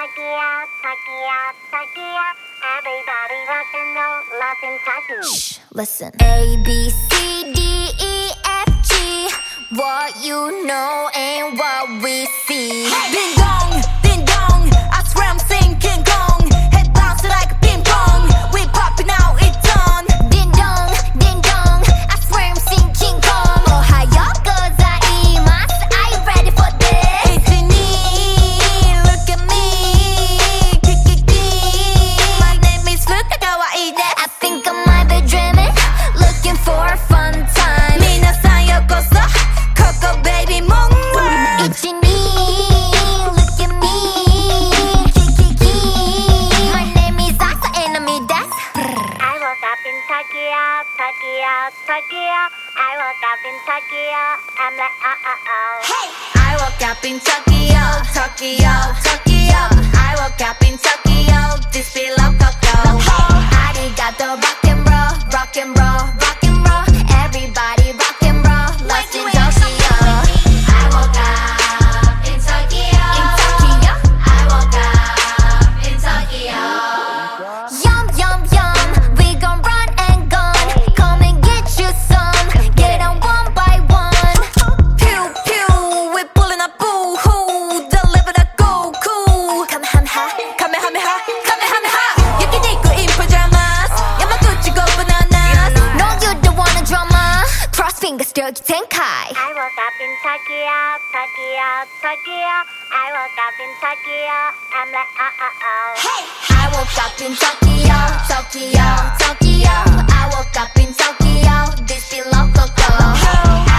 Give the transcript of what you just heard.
Tokyo, Tokyo, Tokyo. Everybody rock and roll, love in Tokyo. Shh, listen. A, B, C, D, E, F, G. What you know and what we see. Ding dong, ding dong. I swear I'm singing King Kong. Head bouncing like a ping pong. We popping out, it's on. Ding dong, I swear I'm seeing King Kong. Ohio gozaimasu. Are you ready for this? It's in me, look at me. Kikiki. My name is Luka Kawaii. I think I might be dreaming, looking for a fun time. Minasan yokoso, Coco baby mongwa. It's in me, look at me. Kikiki. My name is Asa and I'm desu. I woke up in Tokyo, Tokyo, Tokyo. I woke up in Tokyo. I'm like, Hey! I woke up in Tokyo, Tokyo, Tokyo. I woke up in Tokyo, this feel of Coco. Arigato, rock and roll, rock and roll, rock and roll. Everybody rock and roll, lost in Tokyo. I woke up in Tokyo. In Tokyo. I woke up in Tokyo. Yum, yum, yum, we gon' run and gun. Come and get you some, get on one by one. Pew pew, we're pulling up boo hoo. Deliver the go cool. Kamehameha, Kamehameha, Kamehameha. Yakiniku in pajamas. Yamaguchi go bananas. no you don't wanna drama. Cross fingers, Yogi Tenkai. I woke up in Tokyo, Tokyo, Tokyo. I woke up in Tokyo. I'm like, Hey! I woke up in Tokyo, Tokyo, Tokyo. I woke up in Tokyo, this feel of Coco.